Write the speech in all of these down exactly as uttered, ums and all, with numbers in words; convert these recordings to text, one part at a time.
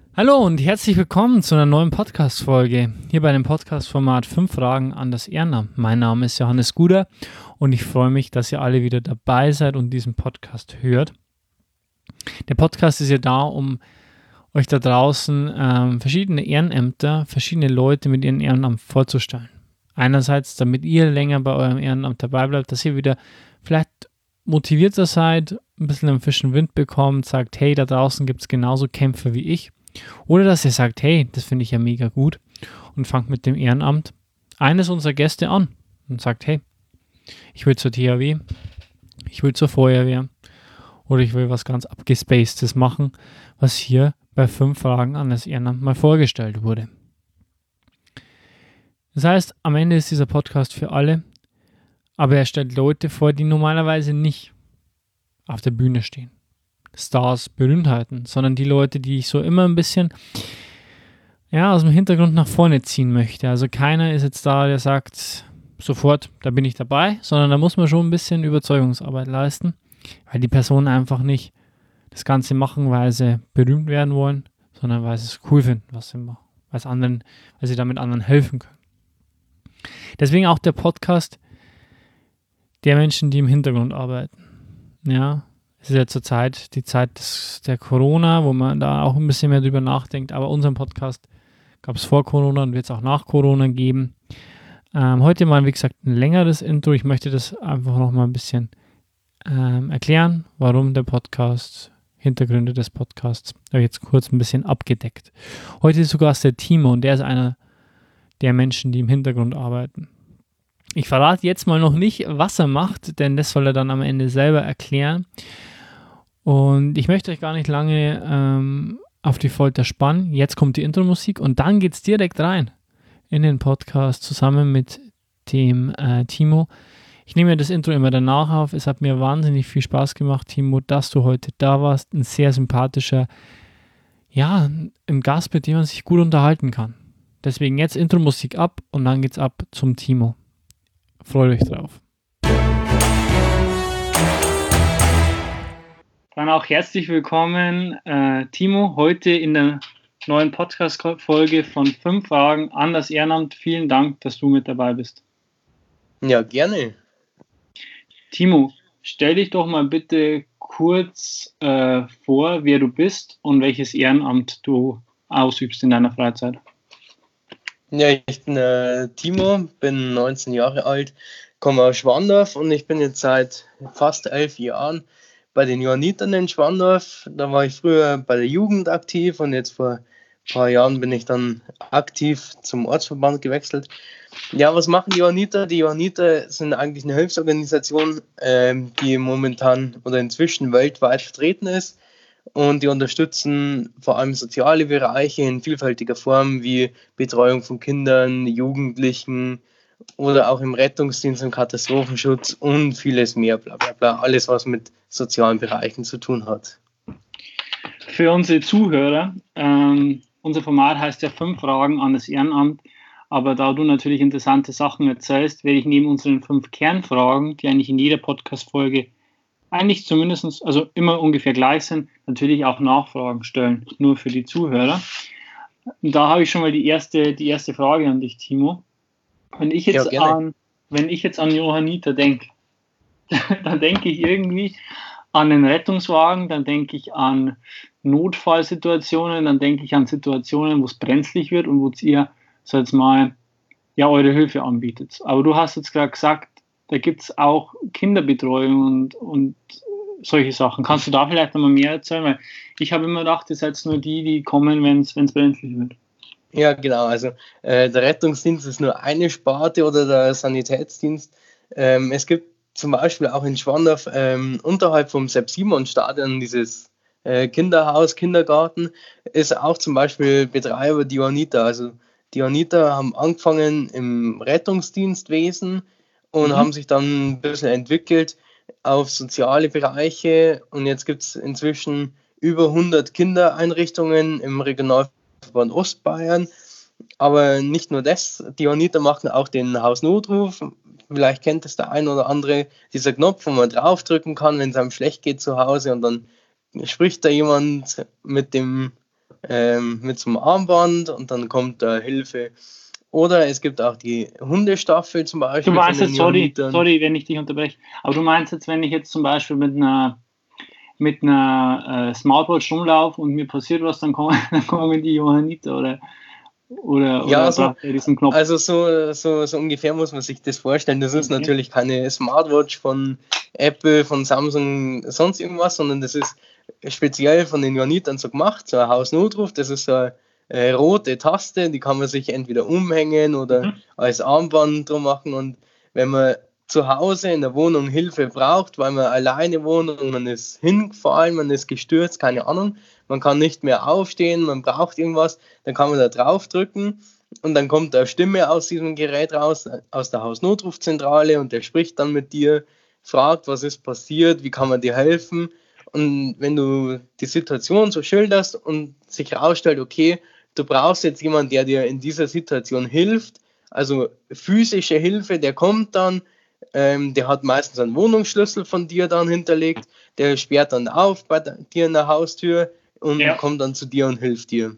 Hallo und herzlich willkommen zu einer neuen Podcast-Folge hier bei dem Podcast-Format fünf Fragen an das Ehrenamt. Mein Name ist Johannes Guder und ich freue mich, dass ihr alle wieder dabei seid und diesen Podcast hört. Der Podcast ist ja da, um euch da draußen ähm, verschiedene Ehrenämter, verschiedene Leute mit ihrem Ehrenamt vorzustellen. Einerseits, damit ihr länger bei eurem Ehrenamt dabei bleibt, dass ihr wieder vielleicht motivierter seid, ein bisschen einen frischen Wind bekommt, sagt, hey, da draußen gibt es genauso Kämpfer wie ich. Oder dass ihr sagt, hey, das finde ich ja mega gut und fangt mit dem Ehrenamt eines unserer Gäste an und sagt, hey, ich will zur T H W, ich will zur Feuerwehr oder ich will was ganz abgespacedes machen, was hier bei fünf Fragen an das Ehrenamt mal vorgestellt wurde. Das heißt, am Ende ist dieser Podcast für alle, aber er stellt Leute vor, die normalerweise nicht auf der Bühne stehen. Stars, Berühmtheiten, sondern die Leute, die ich so immer ein bisschen ja, aus dem Hintergrund nach vorne ziehen möchte. Also keiner ist jetzt da, der sagt sofort, da bin ich dabei, sondern da muss man schon ein bisschen Überzeugungsarbeit leisten, weil die Personen einfach nicht das Ganze machen, weil sie berühmt werden wollen, sondern weil sie es cool finden, was sie machen, weil, anderen, weil sie damit anderen helfen können. Deswegen auch der Podcast der Menschen, die im Hintergrund arbeiten. Ja, es ist ja zurzeit die Zeit des, der Corona, wo man da auch ein bisschen mehr drüber nachdenkt. Aber unseren Podcast gab es vor Corona und wird es auch nach Corona geben. Ähm, heute mal, wie gesagt, ein längeres Intro. Ich möchte das einfach noch mal ein bisschen ähm, erklären, warum der Podcast, Hintergründe des Podcasts, da habe ich jetzt kurz ein bisschen abgedeckt. Heute ist sogar der Timo und der ist einer der Menschen, die im Hintergrund arbeiten. Ich verrate jetzt mal noch nicht, was er macht, denn das soll er dann am Ende selber erklären. Und ich möchte euch gar nicht lange ähm, auf die Folter spannen. Jetzt kommt die Intro-Musik und dann geht es direkt rein in den Podcast zusammen mit dem äh, Timo. Ich nehme mir das Intro immer danach auf. Es hat mir wahnsinnig viel Spaß gemacht, Timo, dass du heute da warst. Ein sehr sympathischer, ja, ein Gast, mit dem man sich gut unterhalten kann. Deswegen jetzt Intro-Musik ab und dann geht's ab zum Timo. Freut euch drauf. Dann auch herzlich willkommen, äh, Timo, heute in der neuen Podcast-Folge von fünf Fragen an das Ehrenamt. Vielen Dank, dass du mit dabei bist. Ja, gerne. Timo, stell dich doch mal bitte kurz äh, vor, wer du bist und welches Ehrenamt du ausübst in deiner Freizeit. Ja, ich bin äh, Timo, bin neunzehn Jahre alt, komme aus Schwandorf und ich bin jetzt seit fast elf Jahren bei den Johannitern in Schwandorf. Da war ich früher bei der Jugend aktiv und jetzt vor ein paar Jahren bin ich dann aktiv zum Ortsverband gewechselt. Ja, was machen die Johanniter? Die Johanniter sind eigentlich eine Hilfsorganisation, ähm, die momentan oder inzwischen weltweit vertreten ist. Und die unterstützen vor allem soziale Bereiche in vielfältiger Form wie Betreuung von Kindern, Jugendlichen oder auch im Rettungsdienst und Katastrophenschutz und vieles mehr, bla bla bla, alles was mit sozialen Bereichen zu tun hat. Für unsere Zuhörer, ähm, unser Format heißt ja fünf Fragen an das Ehrenamt, aber da du natürlich interessante Sachen erzählst, werde ich neben unseren fünf Kernfragen, die eigentlich in jeder Podcast-Folge eigentlich zumindest, also immer ungefähr gleich sind, natürlich auch Nachfragen stellen, nur für die Zuhörer. Und da habe ich schon mal die erste, die erste Frage an dich, Timo. Wenn ich jetzt Ja, an, wenn ich jetzt an Johanniter denke, dann denke ich irgendwie an einen Rettungswagen, dann denke ich an Notfallsituationen, dann denke ich an Situationen, wo es brenzlig wird und wo ihr, so jetzt mal, ja, eure Hilfe anbietet. Aber du hast jetzt gerade gesagt, da gibt es auch Kinderbetreuung und, und solche Sachen. Kannst du da vielleicht nochmal mehr erzählen? Weil ich habe immer gedacht, ihr seid nur die, die kommen, wenn es brenzlig wird. Ja, genau. Also äh, der Rettungsdienst ist nur eine Sparte oder der Sanitätsdienst. Ähm, es gibt zum Beispiel auch in Schwandorf ähm, unterhalb vom Sepp-Simon-Stadion dieses äh, Kinderhaus, Kindergarten, ist auch zum Beispiel Betreiber die Johanniter. Also die Johanniter haben angefangen im Rettungsdienstwesen und mhm. haben sich dann ein bisschen entwickelt auf soziale Bereiche und jetzt gibt es inzwischen über hundert Kindereinrichtungen im Regionalverband Ostbayern, aber nicht nur das, die Johanniter machen auch den Hausnotruf, vielleicht kennt es der ein oder andere, dieser Knopf, wo man draufdrücken kann, wenn es einem schlecht geht zu Hause und dann spricht da jemand mit dem ähm, mit so einem Armband und dann kommt da Hilfe. Oder es gibt auch die Hundestaffel zum Beispiel. Du meinst von jetzt, den sorry, Johannitern. sorry, wenn ich dich unterbreche, aber du meinst jetzt, wenn ich jetzt zum Beispiel mit einer mit einer äh, Smartwatch rumlaufe und mir passiert was, dann kommen, dann kommen die Johanniter oder oder, Ja, oder also, braucht ihr diesen Knopf? also so, so, so ungefähr muss man sich das vorstellen. Das ist Okay. natürlich keine Smartwatch von Apple, von Samsung, sonst irgendwas, sondern das ist speziell von den Johannitern so gemacht, so ein Hausnotruf. Das ist so eine äh, rote Taste, die kann man sich entweder umhängen oder Mhm. als Armband drum machen. Und wenn man zu Hause in der Wohnung Hilfe braucht, weil man alleine wohnt und man ist hingefallen, man ist gestürzt, keine Ahnung, man kann nicht mehr aufstehen, man braucht irgendwas, dann kann man da drauf drücken und dann kommt eine Stimme aus diesem Gerät raus, aus der Hausnotrufzentrale, und der spricht dann mit dir, fragt, was ist passiert, wie kann man dir helfen. Und wenn du die Situation so schilderst und sich herausstellt, okay, du brauchst jetzt jemanden, der dir in dieser Situation hilft, also physische Hilfe, der kommt dann, ähm, der hat meistens einen Wohnungsschlüssel von dir dann hinterlegt, der sperrt dann auf bei dir in der Haustür und Ja. kommt dann zu dir und hilft dir.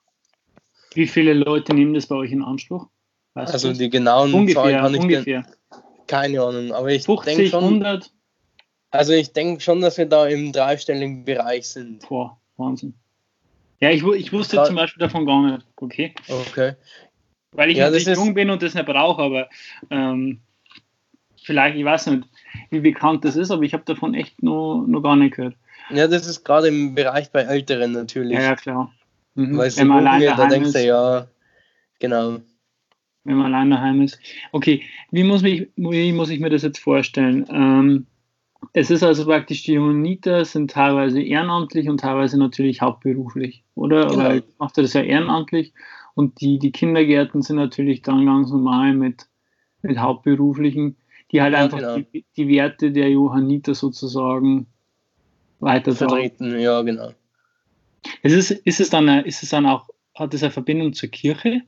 Wie viele Leute nehmen das bei euch in Anspruch? Weißt Also du das? die genauen Ungefähr, Zahlen kann ich dir, ungefähr. keine Ahnung, aber ich denke fünfzig, schon, hundert? also ich denke schon, dass wir da im dreistelligen Bereich sind. Boah, Wahnsinn. Ja, ich, wu- ich wusste Gra- zum Beispiel davon gar nicht, okay? Okay. Weil ich Ja, natürlich das ist- jung bin und das nicht brauche, aber ähm, vielleicht, ich weiß nicht, wie bekannt das ist, aber ich habe davon echt noch, noch gar nicht gehört. Ja, das ist gerade im Bereich bei Älteren natürlich. Ja, ja, klar. Mhm. Weil sie Wenn man allein junge, da daheim denkst ist, du ja, genau. wenn man allein daheim ist. Okay, wie muss, mich, wie muss ich mir das jetzt vorstellen? Ähm, es ist also praktisch, die Johanniter sind teilweise ehrenamtlich und teilweise natürlich hauptberuflich, oder? Genau. Weil macht er das ja ehrenamtlich und die, die Kindergärten sind natürlich dann ganz normal mit, mit Hauptberuflichen, die halt Ja, einfach genau. die, die Werte der Johanniter sozusagen weitertragen. Vertreten, ja, genau. Ist es, ist es dann, eine, ist es dann auch, hat es eine Verbindung zur Kirche?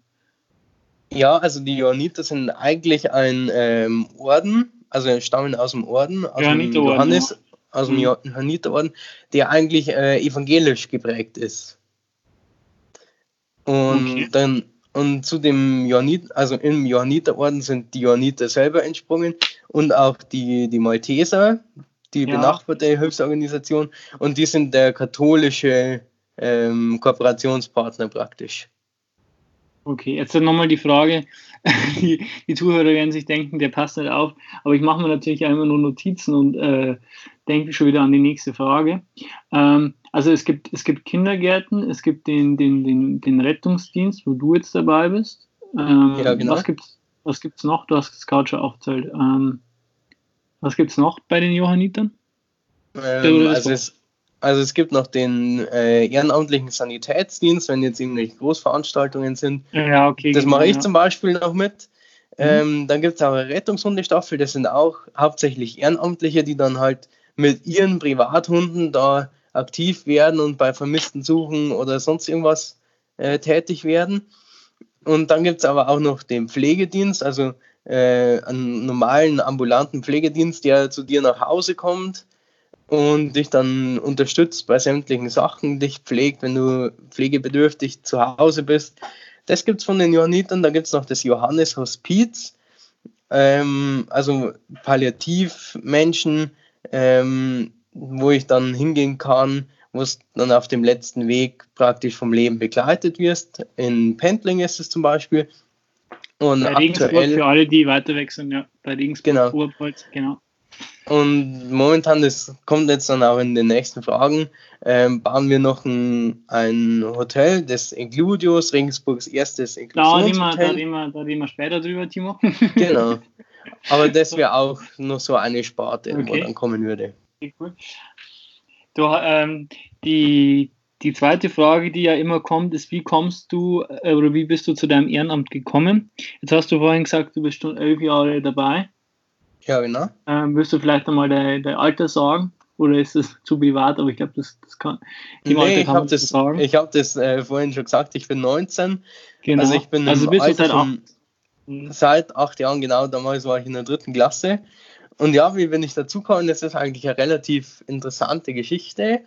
Ja, also die Johanniter sind eigentlich ein ähm, Orden, also stammen aus dem Orden, aus dem Johanniterorden, Johannes, ja. aus dem Mhm. Johanniterorden, der eigentlich äh, evangelisch geprägt ist. Und Okay. dann und zu dem Johannit, also im Johanniterorden sind die Johanniter selber entsprungen und auch die, die Malteser, die Ja. benachbarte Hilfsorganisation, und die sind der katholische ähm, Kooperationspartner praktisch. Okay, jetzt nochmal die Frage, die, die Zuhörer werden sich denken, der passt nicht auf, aber ich mache mir natürlich immer nur Notizen und äh, denke schon wieder an die nächste Frage. Ähm, also es gibt, es gibt Kindergärten, es gibt den, den, den, den Rettungsdienst, wo du jetzt dabei bist. Ähm, Ja, genau. Was gibt's, was gibt's noch? Du hast es gerade schon aufgezählt. Ähm, was gibt es noch bei den Johannitern? Ähm, Oder das also, war's? es, also es gibt noch den äh, ehrenamtlichen Sanitätsdienst, wenn jetzt irgendwelche Großveranstaltungen sind. Ja, okay. Das genau, mache ich ja. zum Beispiel noch mit. Mhm. Ähm, dann gibt es auch eine Rettungshundestaffel, das sind auch hauptsächlich Ehrenamtliche, die dann halt mit ihren Privathunden da aktiv werden und bei Vermissten suchen oder sonst irgendwas äh, tätig werden. Und dann gibt es aber auch noch den Pflegedienst, also äh, einen normalen ambulanten Pflegedienst, der zu dir nach Hause kommt und dich dann unterstützt bei sämtlichen Sachen, dich pflegt, wenn du pflegebedürftig zu Hause bist. Das gibt es von den Johannitern. Da gibt es noch das Johannes Hospiz, ähm, also Palliativmenschen, ähm, wo ich dann hingehen kann, wo es dann auf dem letzten Weg praktisch vom Leben begleitet wirst. In Pendling ist es zum Beispiel. Und Bei Regensburg, aktuell, für alle, die weiter weg sind, ja. Bei Regensburg, Genau. Oberpolz, genau. und momentan, das kommt jetzt dann auch in den nächsten Fragen, ähm, bauen wir noch ein, ein Hotel, das Includios, Regensburgs erstes Da reden, wir, da, Inklusionshotel. reden wir, da reden wir später drüber, Timo. Genau. Aber das wäre auch noch so eine Sparte, wo Okay. dann kommen würde. Okay, cool. Du, ähm, die, die zweite Frage, die ja immer kommt, ist, wie kommst du äh, oder wie bist du zu deinem Ehrenamt gekommen? Jetzt hast du vorhin gesagt, du bist schon elf Jahre dabei. Ja, genau. Ähm, willst du vielleicht einmal dein, dein Alter sagen? Oder ist es zu privat? Aber ich glaube, das, das kann. Im Alter Nee, ich kann habe man das das, sagen. ich hab das äh, vorhin schon gesagt, ich bin neunzehn. Genau. Also ich bin Also im bist du Alter seit von acht. seit acht Jahren, genau, damals war ich in der dritten Klasse. Und ja, wie bin ich dazu gekommen? Das ist eigentlich eine relativ interessante Geschichte.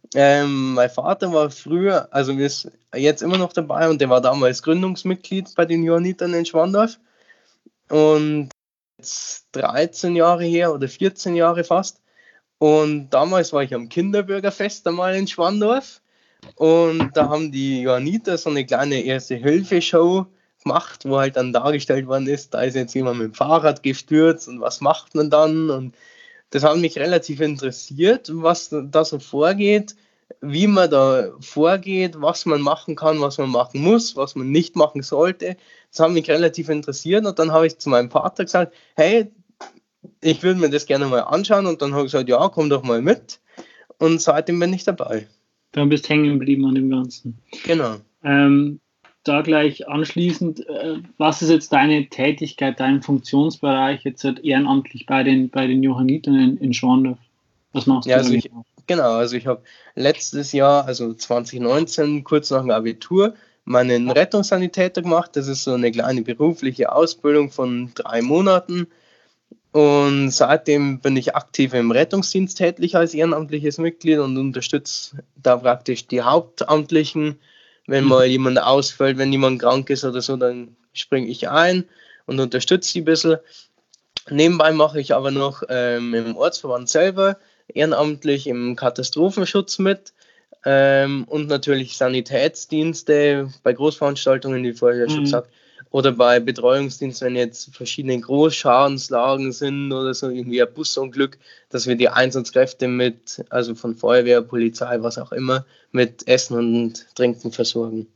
Ähm, mein Vater war früher, also ist jetzt immer noch dabei und der war damals Gründungsmitglied bei den Johannitern in Schwandorf. Und jetzt dreizehn Jahre her oder vierzehn Jahre fast. Und damals war ich am Kinderbürgerfest einmal in Schwandorf. Und da haben die Johanniter so eine kleine Erste-Hilfe-Show gemacht, wo halt dann dargestellt worden ist, da ist jetzt jemand mit dem Fahrrad gestürzt und was macht man dann? Und das hat mich relativ interessiert, was da so vorgeht, wie man da vorgeht, was man machen kann, was man machen muss, was man nicht machen sollte. Das hat mich relativ interessiert und dann habe ich zu meinem Vater gesagt, hey, ich würde mir das gerne mal anschauen und dann habe ich gesagt, ja, komm doch mal mit und seitdem bin ich dabei. Dann bist hängen geblieben an dem Ganzen. Genau. Ähm, da gleich anschließend, äh, was ist jetzt deine Tätigkeit, dein Funktionsbereich jetzt halt ehrenamtlich bei den, bei den Johannitern in, in Schwandorf? Was machst ja, du also da ich, genau? Genau, also ich habe letztes Jahr, also zwanzig neunzehn, kurz nach dem Abitur, meinen Rettungssanitäter gemacht. Das ist so eine kleine berufliche Ausbildung von drei Monaten. Und seitdem bin ich aktiv im Rettungsdienst tätig als ehrenamtliches Mitglied und unterstütze da praktisch die Hauptamtlichen. Wenn mal jemand ausfällt, wenn jemand krank ist oder so, dann springe ich ein und unterstütze die ein bisschen. Nebenbei mache ich aber noch ähm, im Ortsverband selber ehrenamtlich im Katastrophenschutz mit ähm, und natürlich Sanitätsdienste bei Großveranstaltungen, wie vorher ja schon Mhm. gesagt, oder bei Betreuungsdiensten, wenn jetzt verschiedene Großschadenslagen sind oder so, irgendwie ein Busunglück, dass wir die Einsatzkräfte mit, also von Feuerwehr, Polizei, was auch immer, mit Essen und Trinken versorgen.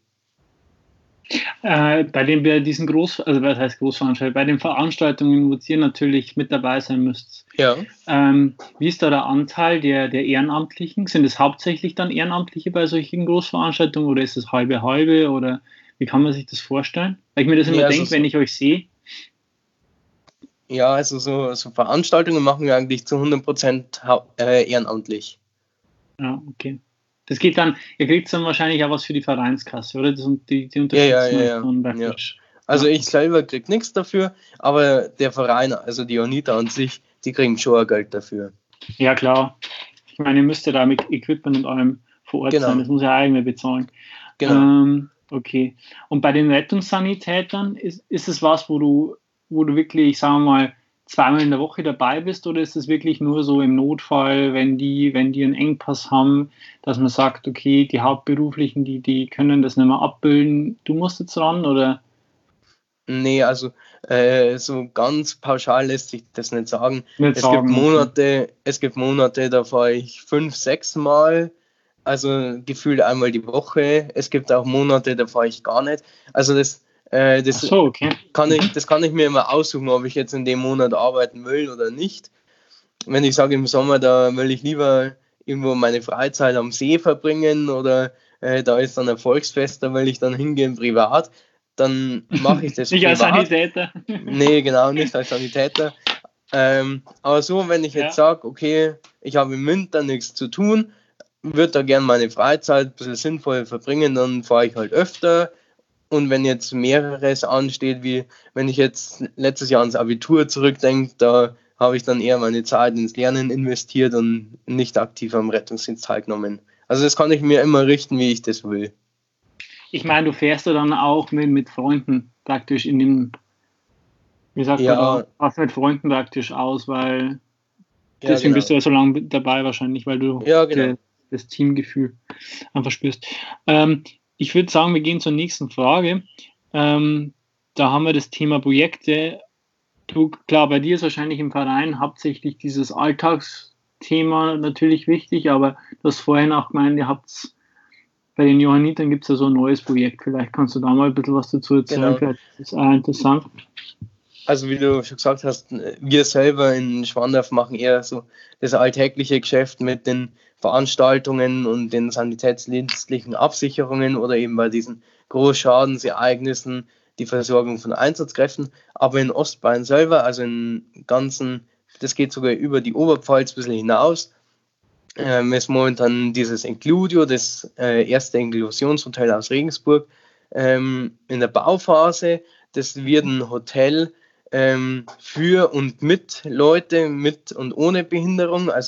Äh, bei den bei diesen Groß, also was heißt Großveranstaltungen, bei den Veranstaltungen, wo ihr natürlich mit dabei sein müsst. Ja. Ähm, wie ist da der Anteil der, der Ehrenamtlichen? Sind es hauptsächlich dann Ehrenamtliche bei solchen Großveranstaltungen oder ist es halbe halbe oder wie kann man sich das vorstellen? Weil ich mir das immer Ja, also denke, so- wenn ich euch sehe. Ja, also so, so Veranstaltungen machen wir eigentlich zu hundert Prozent hau- äh, ehrenamtlich. Ja, okay. Das geht dann, ihr kriegt dann wahrscheinlich auch was für die Vereinskasse, oder? Das, die, die Ja, ja, unterstützen ja, euch ja. dann ja. praktisch. Also Ja. ich selber krieg nichts dafür, aber der Verein, also die Johanniter an sich, die kriegen schon Geld dafür. Ja, klar. Ich meine, ihr müsst ja da mit Equipment und allem vor Ort Genau. sein. Das muss ja eigene bezahlen. Genau. Ähm, okay. Und bei den Rettungssanitätern, ist, ist es was, wo du, wo du wirklich, sagen wir mal, zweimal in der Woche dabei bist oder ist es wirklich nur so im Notfall, wenn die, wenn die einen Engpass haben, dass man sagt, okay, die Hauptberuflichen, die, die können das nicht mehr abbilden, du musst jetzt ran oder? Nee, also äh, so ganz pauschal lässt sich das nicht sagen. Nicht Es sagen, gibt okay. Monate, es gibt Monate, da fahre ich fünf, sechs Mal, also gefühlt einmal die Woche. Es gibt auch Monate, da fahre ich gar nicht. Also das, äh, Ach das so, okay. kann ich, Mhm. das kann ich mir immer aussuchen, ob ich jetzt in dem Monat arbeiten will oder nicht. Wenn ich sage im Sommer, da will ich lieber irgendwo meine Freizeit am See verbringen oder äh, da ist dann ein Volksfest, da will ich dann hingehen privat, dann mache ich das Nicht als privat. Sanitäter. Nee, genau, nicht als Sanitäter. Ähm, aber so, wenn ich jetzt Ja. sage, okay, ich habe im Winter nichts zu tun, würde da gerne meine Freizeit ein bisschen sinnvoll verbringen, dann fahre ich halt öfter. Und wenn jetzt mehreres ansteht, wie wenn ich jetzt letztes Jahr ans Abitur zurückdenke, da habe ich dann eher meine Zeit ins Lernen investiert und nicht aktiv am Rettungsdienst teilgenommen. Also das kann ich mir immer richten, wie ich das will. Ich meine, du fährst ja dann auch mit, mit Freunden praktisch in den, wie sagt Ja. man da, fast mit Freunden praktisch aus, weil Ja, deswegen genau. bist du ja so lange dabei wahrscheinlich, weil du Ja, genau. de, das Teamgefühl einfach spürst. Ähm, ich würde sagen, wir gehen zur nächsten Frage. Ähm, da haben wir das Thema Projekte. Du, klar, bei dir ist wahrscheinlich im Verein hauptsächlich dieses Alltagsthema natürlich wichtig, aber du hast vorhin auch gemeint, ihr habt bei den Johannitern gibt es ja so ein neues Projekt. Vielleicht kannst du da mal ein bisschen was dazu erzählen. Genau. Vielleicht ist das auch interessant. Also wie du schon gesagt hast, wir selber in Schwandorf machen eher so das alltägliche Geschäft mit den Veranstaltungen und den sanitätsdienstlichen Absicherungen oder eben bei diesen Großschadensereignissen die Versorgung von Einsatzkräften. Aber in Ostbayern selber, also im ganzen, das geht sogar über die Oberpfalz ein bisschen hinaus, ähm, ist momentan dieses Includio, das äh, erste Inklusionshotel aus Regensburg, ähm, in der Bauphase. Das wird ein Hotel ähm, für und mit Leute mit und ohne Behinderung. Also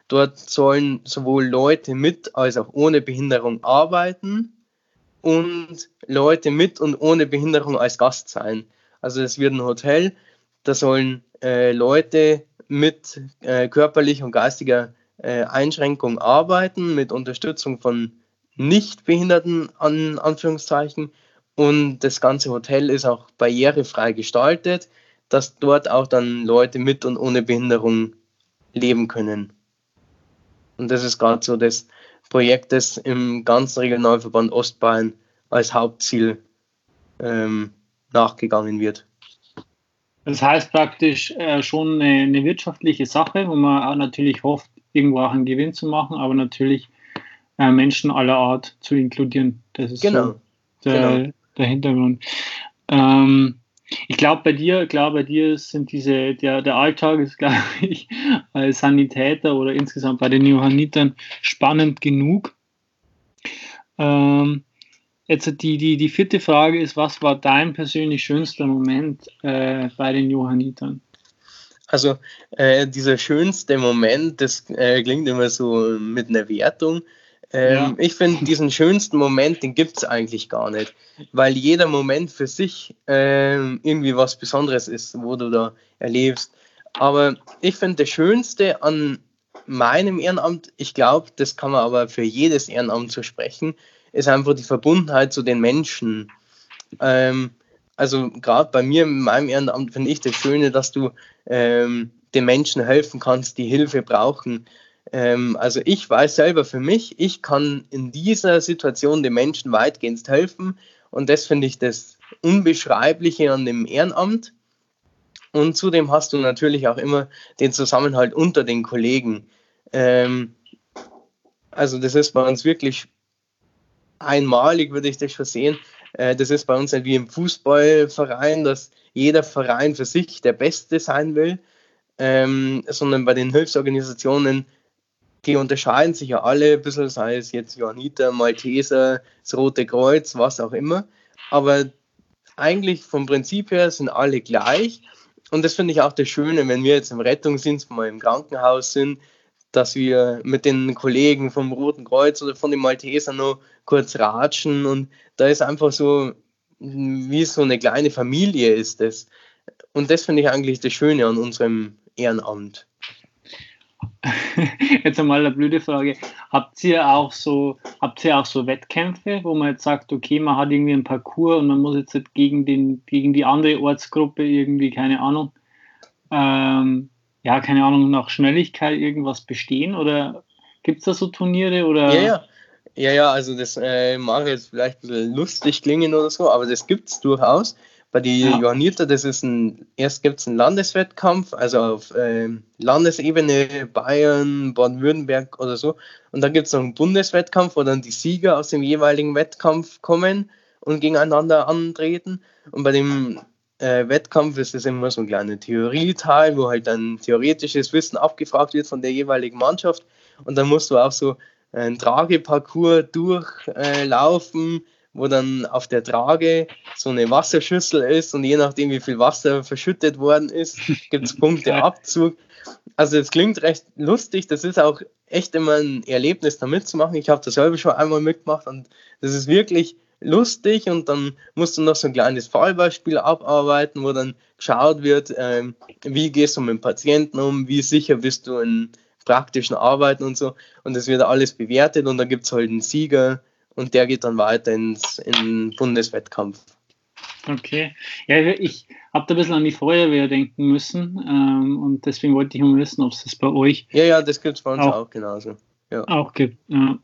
Dort sollen sowohl Leute mit als auch ohne Behinderung arbeiten und Leute mit und ohne Behinderung als Gast sein. Also es wird ein Hotel, da sollen äh, Leute mit äh, körperlicher und geistiger äh, Einschränkung arbeiten, mit Unterstützung von Nichtbehinderten an Anführungszeichen. Und das ganze Hotel ist auch barrierefrei gestaltet, dass dort auch dann Leute mit und ohne Behinderung leben können. Und das ist gerade so das Projekt, das im ganzen Regionalverband Ostbayern als Hauptziel ähm, nachgegangen wird. Das heißt praktisch äh, schon eine, eine wirtschaftliche Sache, wo man auch natürlich hofft, irgendwo auch einen Gewinn zu machen, aber natürlich äh, Menschen aller Art zu inkludieren. Das ist Genau. so der, genau. der Hintergrund. Ähm, ich glaube bei dir, glaube bei dir sind diese, der, der Alltag ist, glaube ich, als Sanitäter oder insgesamt bei den Johannitern spannend genug. Ähm, jetzt die, die, die vierte Frage ist, was war dein persönlich schönster Moment äh, bei den Johannitern? Also äh, dieser schönste Moment, das äh, klingt immer so mit einer Wertung. Ähm, ja. Ich finde, diesen schönsten Moment, den gibt es eigentlich gar nicht, weil jeder Moment für sich äh, irgendwie was Besonderes ist, wo du da erlebst. Aber ich finde, das Schönste an meinem Ehrenamt, ich glaube, das kann man aber für jedes Ehrenamt so sprechen, ist einfach die Verbundenheit zu den Menschen. Ähm, also gerade bei mir, in meinem Ehrenamt, finde ich das Schöne, dass du ähm, den Menschen helfen kannst, die Hilfe brauchen. Ähm, also ich weiß selber für mich, ich kann in dieser Situation den Menschen weitgehend helfen und das finde ich das Unbeschreibliche an dem Ehrenamt. Und zudem hast du natürlich auch immer den Zusammenhalt unter den Kollegen. Ähm, also das ist bei uns wirklich einmalig, würde ich das schon sehen. Äh, das ist bei uns nicht wie im Fußballverein, dass jeder Verein für sich der Beste sein will, ähm, sondern bei den Hilfsorganisationen, die unterscheiden sich ja alle ein bisschen, sei es jetzt Johanniter, Malteser, das Rote Kreuz, was auch immer. Aber eigentlich vom Prinzip her sind alle gleich. Und das finde ich auch das Schöne, wenn wir jetzt im Rettungsdienst mal im Krankenhaus sind, dass wir mit den Kollegen vom Roten Kreuz oder von den Maltesern noch kurz ratschen. Und da ist einfach so, wie so eine kleine Familie ist das. Und das finde ich eigentlich das Schöne an unserem Ehrenamt. Jetzt einmal eine blöde Frage. Habt ihr auch so, habt ihr auch so Wettkämpfe, wo man jetzt sagt, okay, man hat irgendwie einen Parcours und man muss jetzt halt gegen, den, gegen die andere Ortsgruppe irgendwie, keine Ahnung, ähm, ja, keine Ahnung, nach Schnelligkeit irgendwas bestehen? Oder gibt es da so Turniere? Oder? Ja, ja. Ja, ja, also das äh, mag jetzt vielleicht ein bisschen lustig klingen oder so, aber das gibt es durchaus. Bei den ja. Johanniter, das ist ein, erst gibt es einen Landeswettkampf, also auf äh, Landesebene, Bayern, Baden-Württemberg oder so. Und dann gibt es noch einen Bundeswettkampf, wo dann die Sieger aus dem jeweiligen Wettkampf kommen und gegeneinander antreten. Und bei dem äh, Wettkampf ist es immer so ein kleiner Theorieteil, wo halt dann theoretisches Wissen abgefragt wird von der jeweiligen Mannschaft. Und dann musst du auch so einen Trageparcours durchlaufen, äh, wo dann auf der Trage so eine Wasserschüssel ist und je nachdem, wie viel Wasser verschüttet worden ist, gibt es Punkteabzug. Also das klingt recht lustig, das ist auch echt immer ein Erlebnis, da mitzumachen. Ich habe das selber schon einmal mitgemacht und das ist wirklich lustig und dann musst du noch so ein kleines Fallbeispiel abarbeiten, wo dann geschaut wird, ähm, wie gehst du mit dem Patienten um, wie sicher bist du in praktischen Arbeiten und so. Und das wird alles bewertet und dann gibt es halt einen Sieger und der geht dann weiter ins in den Bundeswettkampf. Okay. Ja, ich habe da ein bisschen an die Feuerwehr denken müssen ähm, und deswegen wollte ich mal wissen, ob es das bei euch Ja, ja, das gibt es bei uns auch, auch genauso. Ja. Auch gibt, ja.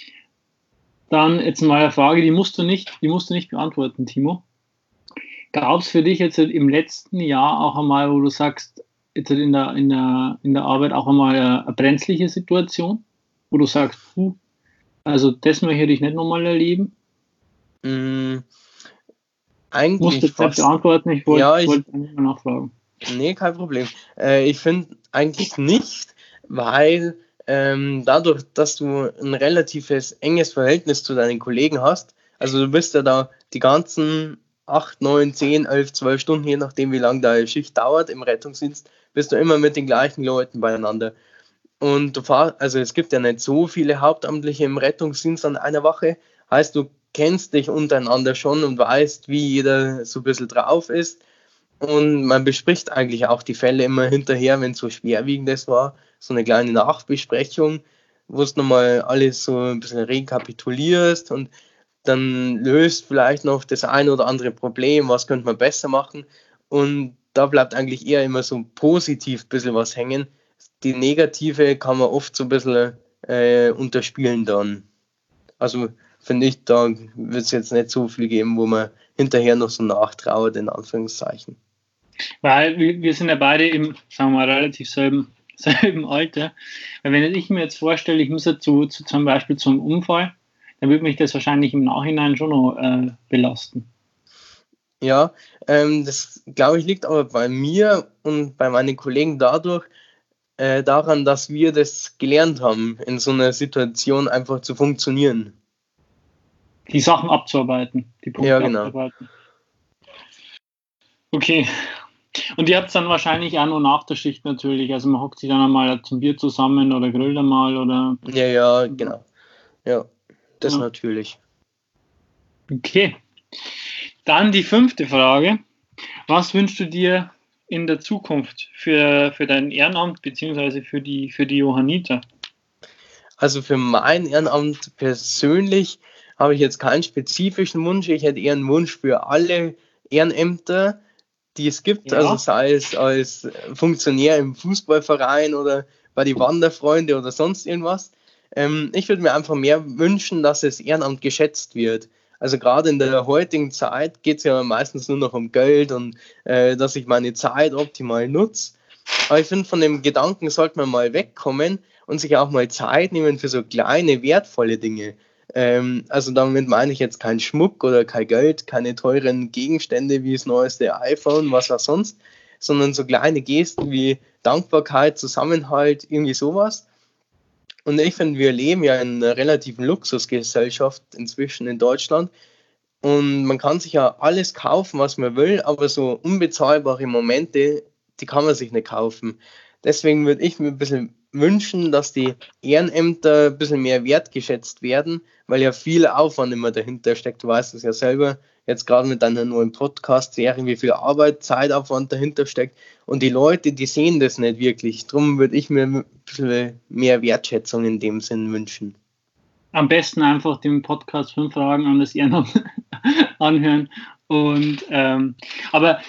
Dann jetzt mal eine Frage, die musst du nicht, die musst du nicht beantworten, Timo. Gab es für dich jetzt im letzten Jahr auch einmal, wo du sagst, jetzt in der, in der, in der Arbeit auch einmal eine, eine brenzliche Situation, wo du sagst, puh, also das möchte ich nicht nochmal erleben? Mm, eigentlich musst du jetzt fast. Nicht beantworten, ich wollte ja, ich, wollt mal nachfragen. Nee, kein Problem. Äh, ich finde eigentlich nicht, weil ähm, dadurch, dass du ein relatives enges Verhältnis zu deinen Kollegen hast, also du bist ja da die ganzen acht, neun, zehn, elf, zwölf Stunden, je nachdem wie lange deine Schicht dauert im Rettungsdienst, bist du immer mit den gleichen Leuten beieinander. Und du fahrst, also es gibt ja nicht so viele Hauptamtliche im Rettungsdienst an einer Wache. Heißt, du kennst dich untereinander schon und weißt, wie jeder so ein bisschen drauf ist. Und man bespricht eigentlich auch die Fälle immer hinterher, wenn es so schwerwiegendes war. So eine kleine Nachbesprechung, wo du nochmal alles so ein bisschen rekapitulierst und dann löst vielleicht noch das ein oder andere Problem, was könnte man besser machen. Und da bleibt eigentlich eher immer so positiv ein bisschen was hängen. Die negative kann man oft so ein bisschen äh, unterspielen dann. Also finde ich, da wird es jetzt nicht so viel geben, wo man hinterher noch so nachtrauert, in Anführungszeichen. Weil wir, wir sind ja beide im, sagen wir mal, relativ selben, selben Alter. Weil wenn ich mir jetzt vorstelle, ich muss jetzt zu, zu, zum Beispiel zum Unfall, dann würde mich das wahrscheinlich im Nachhinein schon noch äh, belasten. Ja, ähm, das glaube ich liegt aber bei mir und bei meinen Kollegen dadurch äh, daran, dass wir das gelernt haben, in so einer Situation einfach zu funktionieren. Die Sachen abzuarbeiten, die Punkte Ja, genau. abzuarbeiten. Okay. Und ihr habt es dann wahrscheinlich auch noch nach der Schicht natürlich. Also man hockt sich dann einmal zum Bier zusammen oder grillt einmal oder. Ja, ja, genau. Ja, das Ja. natürlich. Okay. Dann die fünfte Frage. Was wünschst du dir in der Zukunft für, für dein Ehrenamt bzw. für die, für die Johanniter? Also für mein Ehrenamt persönlich habe ich jetzt keinen spezifischen Wunsch. Ich hätte eher einen Wunsch für alle Ehrenämter, die es gibt. Ja. Also sei es als Funktionär im Fußballverein oder bei die Wanderfreunde oder sonst irgendwas. Ähm, ich würde mir einfach mehr wünschen, dass das Ehrenamt geschätzt wird. Also gerade in der heutigen Zeit geht es ja meistens nur noch um Geld und äh, dass ich meine Zeit optimal nutze. Aber ich finde, von dem Gedanken sollte man mal wegkommen und sich auch mal Zeit nehmen für so kleine, wertvolle Dinge. Ähm, also damit meine ich jetzt keinen Schmuck oder kein Geld, keine teuren Gegenstände wie das neueste iPhone, was auch sonst, sondern so kleine Gesten wie Dankbarkeit, Zusammenhalt, irgendwie sowas. Und ich finde, wir leben ja in einer relativen Luxusgesellschaft inzwischen in Deutschland. Und man kann sich ja alles kaufen, was man will, aber so unbezahlbare Momente, die kann man sich nicht kaufen. Deswegen würde ich mir ein bisschen wünschen, dass die Ehrenämter ein bisschen mehr wertgeschätzt werden, weil ja viel Aufwand immer dahinter steckt. Du weißt es ja selber, jetzt gerade mit deiner neuen Podcast-Serie, wie viel Arbeit, Zeitaufwand dahinter steckt. Und die Leute, die sehen das nicht wirklich. Darum würde ich mir ein bisschen mehr Wertschätzung in dem Sinn wünschen. Am besten einfach den Podcast fünf Fragen an das Ehrenamt anhören. Und ähm, aber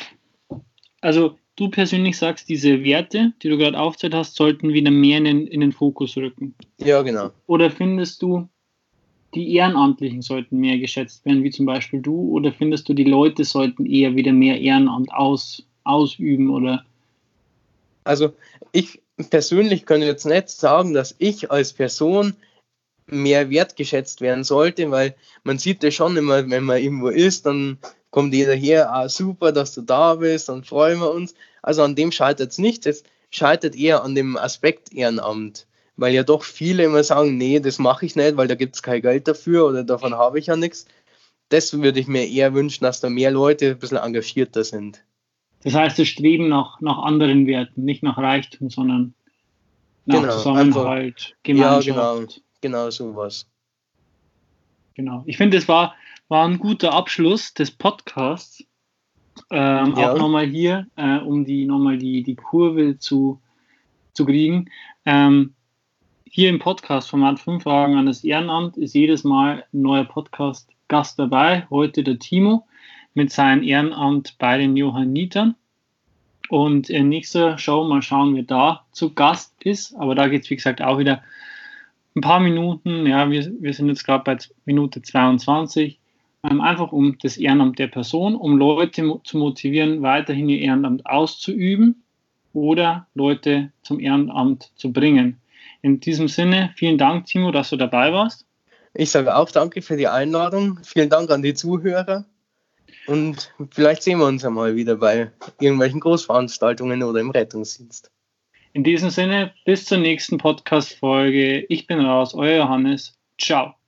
also du persönlich sagst, diese Werte, die du gerade aufgezählt hast, sollten wieder mehr in den, in den Fokus rücken. Ja, genau. Oder findest du, die Ehrenamtlichen sollten mehr geschätzt werden, wie zum Beispiel du? Oder findest du, die Leute sollten eher wieder mehr Ehrenamt aus, ausüben? Oder? Also ich persönlich könnte jetzt nicht sagen, dass ich als Person mehr wertgeschätzt werden sollte, weil man sieht ja schon immer, wenn man irgendwo ist, dann kommt jeder her, ah super, dass du da bist, dann freuen wir uns. Also an dem scheitert es nicht, es scheitert eher an dem Aspekt Ehrenamt, weil ja doch viele immer sagen, nee, das mache ich nicht, weil da gibt es kein Geld dafür oder davon habe ich ja nichts. Das würde ich mir eher wünschen, dass da mehr Leute ein bisschen engagierter sind. Das heißt, das Streben nach, nach anderen Werten, nicht nach Reichtum, sondern nach Genau, Zusammenhalt, einfach, Gemeinschaft. Ja, genau, genau sowas. Genau. Ich finde, es war, war ein guter Abschluss des Podcasts. Ähm, Ja. Auch nochmal hier, äh, um die nochmal die, die Kurve zu, zu kriegen. Ähm, hier im Podcast-Format fünf Fragen an das Ehrenamt ist jedes Mal ein neuer Podcast-Gast dabei. Heute der Timo mit seinem Ehrenamt bei den Johannitern. Und in nächster Show mal schauen, wer da zu Gast ist. Aber da geht es, wie gesagt, auch wieder ein paar Minuten. Ja, wir, wir sind jetzt gerade bei Minute zweiundzwanzig. Ähm, einfach um das Ehrenamt der Person, um Leute mo- zu motivieren, weiterhin ihr Ehrenamt auszuüben oder Leute zum Ehrenamt zu bringen. In diesem Sinne, vielen Dank, Timo, dass du dabei warst. Ich sage auch danke für die Einladung. Vielen Dank an die Zuhörer. Und vielleicht sehen wir uns einmal wieder bei irgendwelchen Großveranstaltungen oder im Rettungsdienst. In diesem Sinne, bis zur nächsten Podcast-Folge. Ich bin raus, euer Johannes. Ciao.